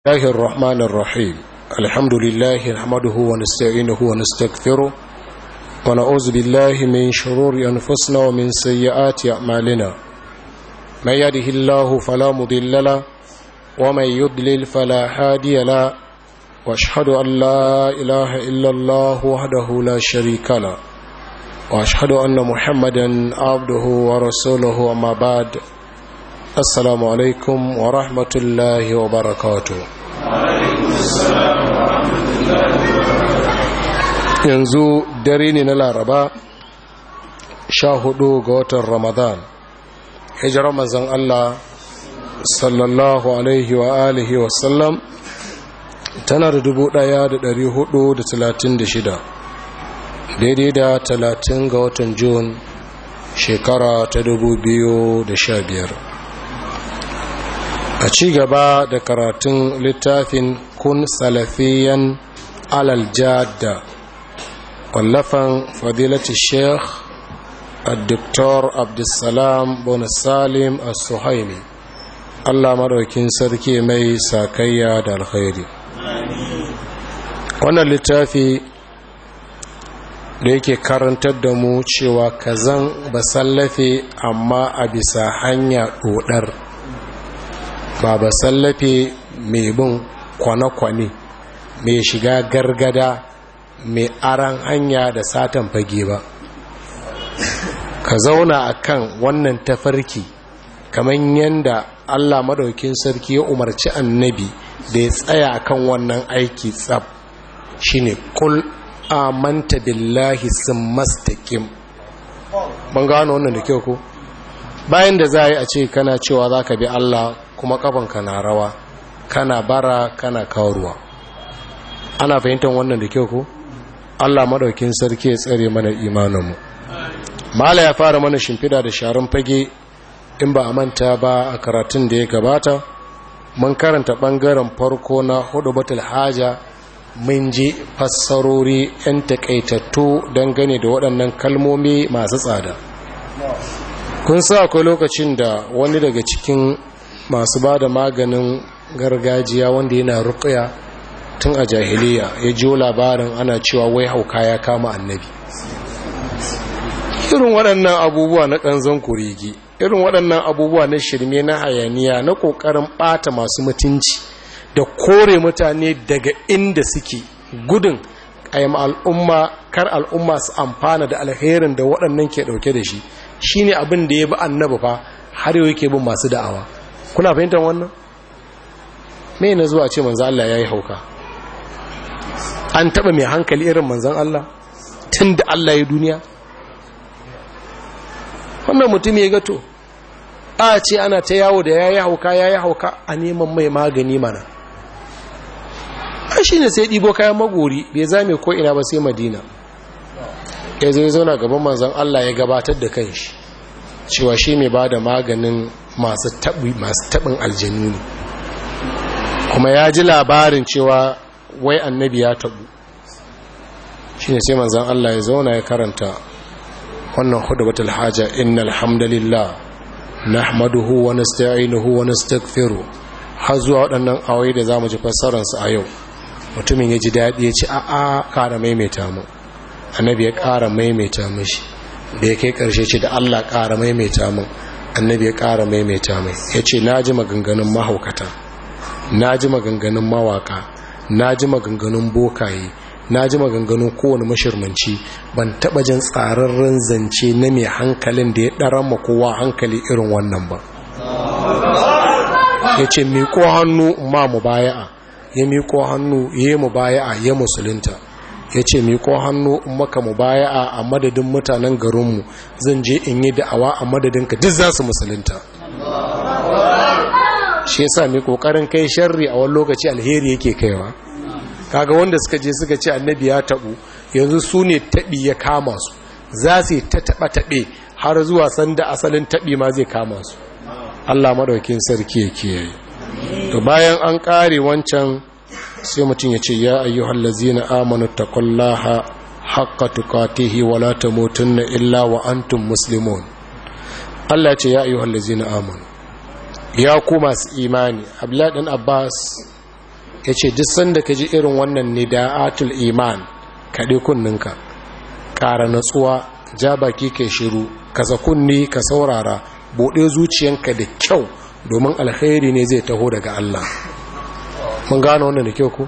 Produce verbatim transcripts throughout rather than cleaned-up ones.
الله الرحمن الرحيم الحمد لله نحمده ونستعينه ونستغفره ونعوذ بالله من شرور أنفسنا ومن سيئات أعمالنا من يهده الله فلا مضل له ومن يضلل فلا هادي له واشهد أن لا إله إلا الله وحده لا شريك له واشهد أن محمدا عبده ورسوله أما بعد assalamu alaikum wa rahmatullahi wa barakatu. Yanzu dare ne na Laraba sha hudu ga watan Ramadan hijirar manzon Allah sallallahu alaihi wa alihi wa sallam tana da dubu daya da dari hudu da talatin da shida daidai da talatin ga watan Jun shekara ta dubu biyu da sha biyar. A ci gaba da karatun littafin kun salafiyan alal jadda wallafan fadilati sheikh al-doktor abdulsalam bin salim al-suhaimi Allah madaukin sarki mai sakayya da alkhairi. Wannan littafi da yake karantar da mu cewa kazan basallafe amma a bisa hanya dodar, ba ba sallafe mai bin kwane-kwane mai shiga gargada mai aran hanya da satan fage ba. Ka zauna a kan wannan tafarki kamar yadda Allah madaukin sarki ya umarci annabi da ya tsaya a kan wannan aiki tsab shine kul amanta billahi sun mastakim. ban gano wannan da kyau ko bayan da za a yi a ce kana cewa za ka bi Allah kuma kafanka na rawa kana bara kana kawarwa. Ana fahimtar wannan da kyau ko Allah madaukin sarki ya tsare mana imaninmu. Mala ya fara mana shimfida da sharan fage in ba a manta ba a karatun da ya gabata mun karanta bangaren farko na hudubatul haja, mun ji fassarori yan takaitattu dangane da waɗannan kalmomi masu tsada. Kun sa akwai lokacin da wani daga cikin masu ba da maganin gargajiya wanda yana ruqya tun a jahiliya ya jiyo labarin ana cewa wai hauka ya kama annabi. Irin waɗannan abubuwa na ƙanzon kurigi, irin waɗannan abubuwa na shirme na hayaniya na ƙoƙarin ɓata masu mutunci da kore mutane daga inda suke gudun ayyama al'umma, kar al'umma su amfana da alherin da waɗannan ke ɗauke da shi shine abin da ya bi annabi fa har yau yake bin masu da'awa. Kuna fahimtar wannan? Me na zuwa ce manzan Allah ya yi hauka? An taɓa mai hankali irin manzan Allah tun da Allah ya duniya? Wannan mutum ya gato a ce ana ta yawo da ya yi hauka ya yi hauka a neman mai magani mana. An shi ne sai ɗibo kayan magori bai zame ko ina ba sai Madina. Ya zo ya zauna gaban manzan Allah ya gabatar da kanshi cewa shi mai ba da maganin masu taɓin aljanu ne, kuma ya ji labarin cewa wai annabi ya taɓu. Shi ne sai manzan Allah ya zauna ya karanta wannan hudubatul haja, innal hamdalillah nahmaduhu wa nasta'inuhu wa nastaghfiruh, har zuwa waɗannan awai da zamu ji fassarar su a yau. Mutumin ya ji daɗi ya ce a'a ƙara maimaita mu. Annabi ya ƙara maimaita mishi da ya kai ƙarshe ce da Allah ƙara maimaita mu. Annabi ya ƙara maimaita mai ya ce na ji maganganun mahaukata, na ji maganganun mawaka, na ji maganganun bokaye, na ji maganganun kowane mashirmanci, ban taɓa jin tsararren zance na mai hankalin da ya ɗaran ma kowa hankali irin wannan ba. Ya ce miƙo hannu ma mu baya'a, ya miƙo hannu ya yi mu baya'a ya musulunta. Ya ce miƙo hannu maka mu baya'a a madadin mutanen garinmu, zan je in yi da'awa a madadinka duk za su musulunta. Shi yasa mai ƙoƙarin kai sharri a wani lokaci alheri yake kaiwa. Kaga wanda suka je suka ce annabi ya taɓu, yanzu su ne taɓi ya kama su, za su yi ta taɓa-taɓe har zuwa sanda asalin taɓi ma zai kama su. Allah maɗaukin sarki ya kiyaye. To bayan an ƙare wancan sai mutum ya ce ya ayyuhal ladzina amanu taqullaha haqqa tuqatihi wa la tamutunna illa wa antum muslimun. Allah ya ce ya ayyuhal ladzina amanu, ya ku masu imani. Abdullahi dan Abbas yace duk sanda kaji irin wannan nida'atul iman kaɗe kunninka ƙara natsuwa ja baki kai shiru ka kunni ka saurara bude zuciyanka da kyau domin alkhairi ne zai taho daga Allah. Mun gano wannan da kyau ku?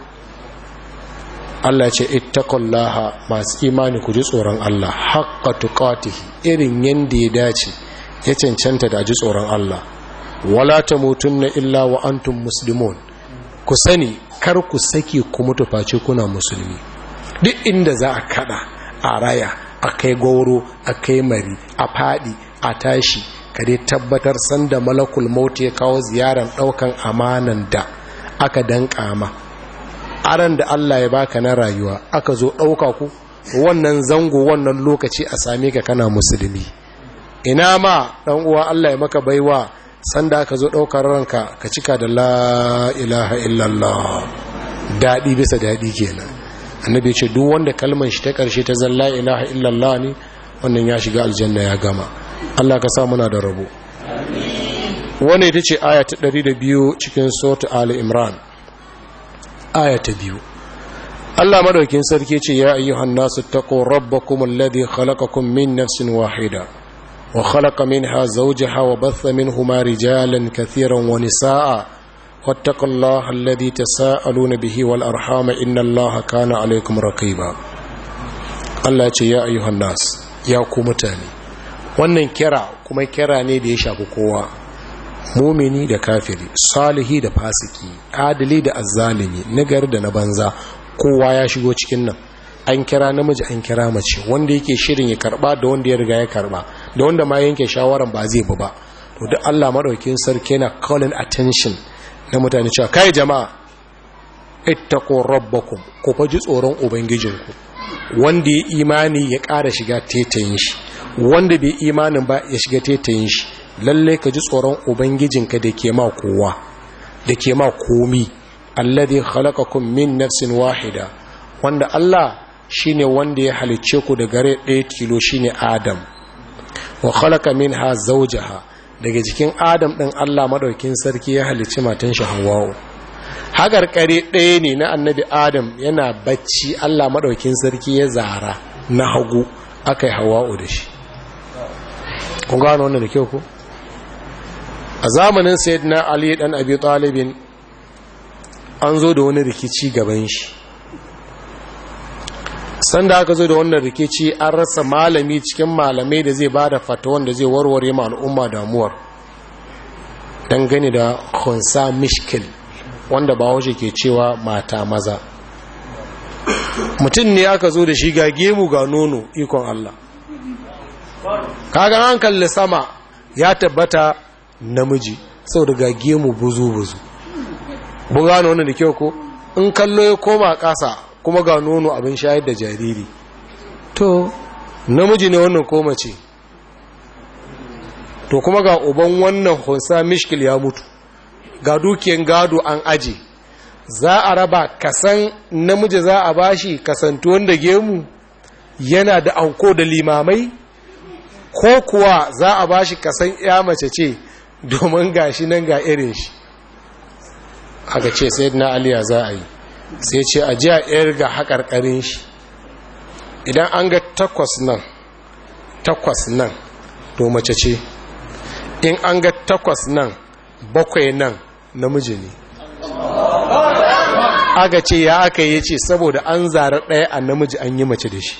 Allah ce ittaqullaha, masu imani ku ji tsoron Allah haqqa tuqatihi, irin yanda ya dace ya cancanta da ji tsoron Allah. Wala tamutunna illa wa antum muslimun, ku sani kar ku saki ku mutu face kuna musulmi. Duk inda za a kada a raya a kai gauro a kai mari a fadi a tashi, kare tabbatar sanda malakul maut ya kawo ziyaran daukan amanan da aka danka ma, aran da Allah ya baka na rayuwa aka zo dauka ku, wannan zango wannan lokaci a same ka kana musulmi. Ina ma dan uwa Allah ya maka baiwa sanda aka zo daukar ranka ka cika da la ilaha illallah, dadi bisa dadi kenan. Annabi ya ce duk wanda kalmar shi ta karshe ta zalla ilaha illallah ne, wannan ya shiga aljanna ya gama. Allah ka sa muna da rabo. Wannan ita ce aya ta ɗari da biyu cikin sura Ali Imran. Aya ta biyu. Allah madaukin sarki ce ya ayyuhan nasu taqu rabbakum alladhi khalaqakum min nafsin wahida wa khalaqa minha zawjaha wa batha minhuma rijalan katiran wa nisaa wattaqullaha alladhi tasaaluna bihi wal arhama innallaha kana alaykum raqiba. Allah ce ya ayyuhan nas, ya ku mutane. Wannan kira kuma kira ne da ya shafi kowa, mumini da kafiri, salihi da fasiki, adali da azzalimi, nagari da na banza, kowa ya shigo cikin nan. An kira namiji an kira mace, wanda yake shirin ya karba da wanda ya riga ya karba, da wanda ma yanke shawaran ba zai bi ba. To duk Allah madaukakin sarki yana calling attention na mutane cewa kai jama'a ittaqu rabbakum, ku faji tsoron ubangijinku. Wanda ya imani ya ƙara shiga tetayin shi, wanda bai imanin ba ya shiga tetayin shi. Lalle ka ji tsoron ubangijinka da ke ma kowa, da ke ma komi. Alladhi khalaqakum min nafsin wahida, wanda Allah shine wanda ya halicce ku daga rai ɗaya tilo shine Adam. Wa khalaqa minha zawjaha, daga jikin Adam ɗin Allah madaukin sarki ya halicci matan shi Hawwa. Hagar kare ɗaya ne na annabi Adam yana bacci, Allah madaukin sarki ya zara na hagu akai Hawwa da shi. Kun gano wannan da kyau ko? A zamanin Sayyidina Ali dan Abi Talib an zo da wani rikici gaban shi. Sanda aka zo da wannan rikici an rasa malami cikin malamai da zai bada fatawan da zai warware ma al'umma damuwar dangane da khunsa mishkil, wanda ba waje ke cewa mata maza. Mutum ne aka zo da shi ga gemu ga nono, ikon Allah. Kaga an kalli sama ya tabbata namiji sau da ga gemu buzu-buzu. Bu gano wannan da kyau ko? In kallo ya koma ƙasa kuma ga nono abin shayar da jariri. To, namiji ne wannan ko mace? To kuma ga uban wannan hunsa mishkil ya mutu. Ga dukiyan gado an aje. Za a raba kasan namiji za a bashi kasantuwan da gemu yana da anko da limamai? Ko kuwa za a bashi kasan ya mace ce domin gashi nan ga irin shi? Aka ce sai na aliya za a yi, sai ce a ji a irga haƙarƙarin shi. Idan an ga takwas nan takwas nan to mace ce, in an ga takwas nan bakwai nan namiji ne. Aka ce ya aka yi ce saboda an zara ɗaya a namiji an yi mace da shi.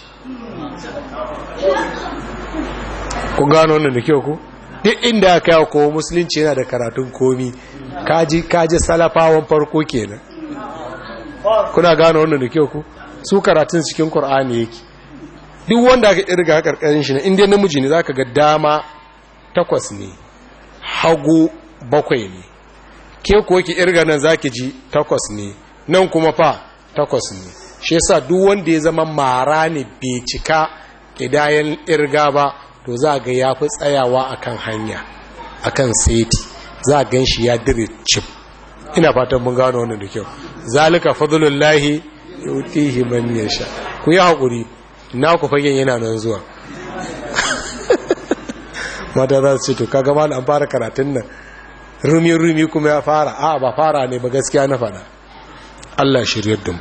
Ku gano wannan da kyau ku? Duk inda aka yawo kowa musulunci yana da karatun komi, kaji kaji salafawan farko kenan. Kuna gano wannan da kyau ku? Su karatun cikin Qur'ani yake. Duk wanda aka irga karkarin shi ne, inda namiji ne zaka ga dama takwas ne, hagu bakwai ne. Ke ko ki irga nan zaki ji takwas ne, nan kuma fa takwas ne. Shi yasa duk wanda ya zama mara ne bai cika kidayen irga ba, to za ga ya fi tsayawa akan hanya, akan seti, za gan shi ya dire cip. Ina fatan mun gano wannan da kyau. Zalika fadlullahi yutihi man yasha. Ku yi hakuri, na ku fagen yana nan zuwa. Mata za su ce to kaga mal an fara karatun nan, rumi rumi kuma ya fara. A ba fara ne ba, gaskiya na fada. Allah shiryar da mu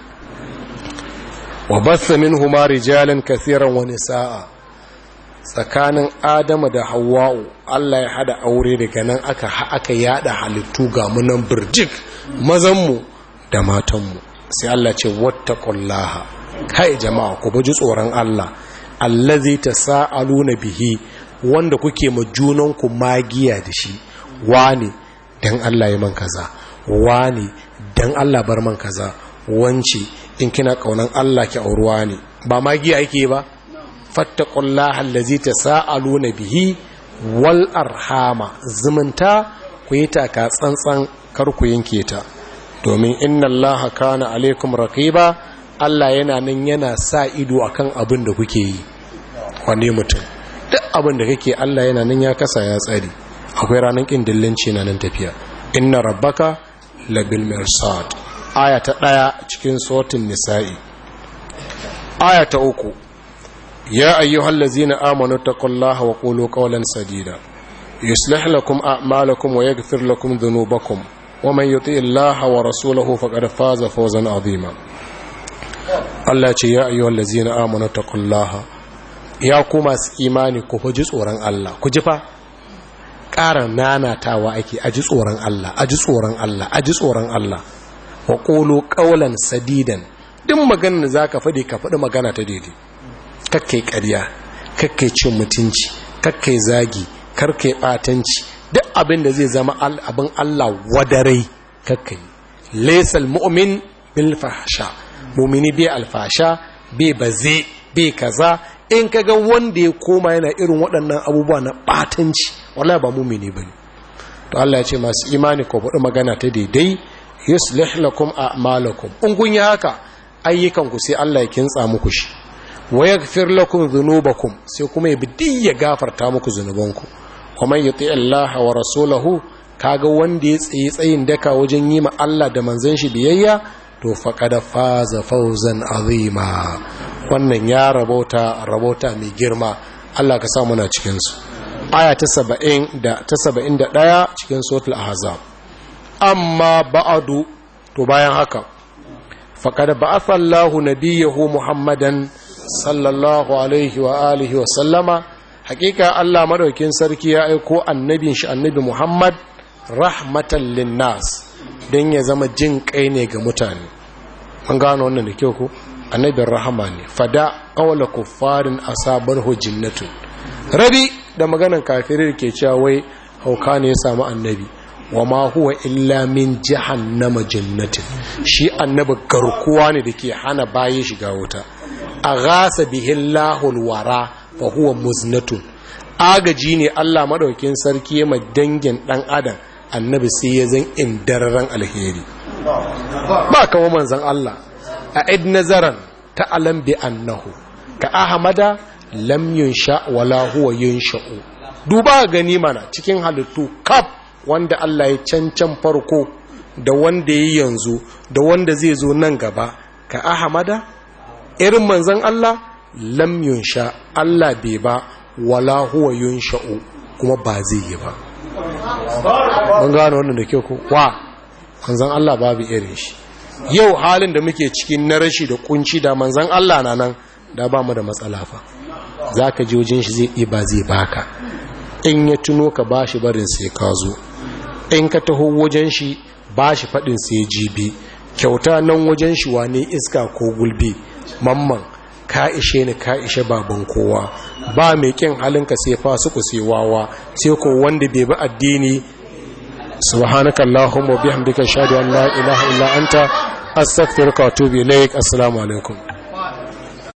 wa bassa minhuma rijalan kaseeran wa nisaa tsakanin Adamu da Hawwa'u Allah ya hada aure daga nan aka aka yada halittu ga munan birjik mazan mu da matan mu sai Allah ce wattaqullaha kai jama'a ku baji tsoron Allah allazi tasaaluna bihi wanda kuke ma junanku magiya da shi wani dan Allah ya man kaza wani dan Allah bar man kaza wance in kina kaunan Allah ki auruwa ne ba magiya yake ba fattaqullaha allazi tasaaluna bihi wal arhama zumunta ku yi taka tsantsan kar ku yanke ta domin inna Allaha kana alaikum raqiba Allah yana nan yana sa ido akan abin da kuke yi wane mutum duk abin da kake Allah yana nan ya kasa ya tsari akwai ranar kin dillanci na nan tafiya inna rabbaka labil mirsad aya ta daya cikin suratul nisa'i aya ta uku ya ayyuhallazina amanu taqullaha wa qulu qawlan sadida yuslih lakum a'malakum wa yaghfir lakum dhunubakum wa man yuti illaha wa rasulahu faqad faza fawzan azima Allah ya ce ya ayyuhallazina amanu taqullaha ya ku masu imani ku ji tsoron Allah ku ji fa ƙara nanatawa ake aji tsoron Allah aji tsoron Allah aji tsoron Allah wa qulu qawlan sadidan duk maganar da zaka faɗi ka faɗi magana ta daidai kakkai ƙarya kakkai cin mutunci kakkai zagi karkai batanci duk abin da zai zama abin Allah wadarai kakkai laysal mu'min bil fahsha mu'mini bai alfasha bai baze bai kaza in kaga wanda ya koma yana irin waɗannan abubuwa na batanci wallahi ba mu'mini bane to Allah ya ce masu imani ko faɗi magana ta daidai yuslih lakum a'malakum in kun yi haka ayyukan ku sai Allah ya kintsa muku shi wa yaghfir lakum dhunubakum sai kuma ya bidi ya gafarta muku zunubanku kuma yuti Allah wa rasulahu kaga wanda ya tsaye tsayin daka wajen yi ma Allah da manzon shi biyayya to faqad faza fawzan azima wannan ya rabota rabota mai girma Allah ka sa muna cikin su aya ta saba'in da ta saba'in da ɗaya cikin suratul ahzab amma ba'adu to bayan haka faqad ba'atha Allahu nabiyahu Muhammadan sallallahu alaihi wa alihi wa sallama hakika Allah madaukin sarki ya aiko annabin shi annabi Muhammad rahmatan linnas dan ya zama jin kai ne ga mutane an gano wannan da kyau ko annabin rahama ne fada qawla kuffarin asabarhu jinnatun rabi da maganan kafirai ke cewa wai hauka ne ya samu annabi wa ma huwa illa min jahannama jannatin shi annabi garkuwa ne dake hana baye shiga wuta aghasa bihillahu alwara fa huwa muznatun agaji ne Allah madaukin sarki ya dangin dan adam annabi sai ya zan indarran alheri ba kawo manzon Allah a id nazaran ta'alam bi annahu ka ahmada lam yunsha wala huwa yunsha'u duba gani mana cikin halittu kaf wanda Allah ya cancan farko da wanda yayi yanzu da wanda zai zo nan gaba ka ahmada irin manzon Allah lam yunsha Allah bai ba wala huwa yunsha'u kuma ba zai yi ba mun gano wannan da kyau ko wa manzon Allah babu irin shi yau halin da muke cikin na rashi da kunci da manzon Allah na nan da ba mu da matsala fa zaka ji wajen shi zai yi ba zai baka in ya tuno ka bashi barin sai ka zo in ka taho wajen shi bashi fadin sai jibi kyauta nan wajen shi wane iska ko gulbi mamman ka ishe ni ka ishe baban kowa ba mai kin halinka sai fa su ku sai wawa sai ko wanda bai bi addini subhanakallahumma wa bihamdika ashhadu an la ilaha illa anta astaghfiruka wa atubu ilaik assalamu alaikum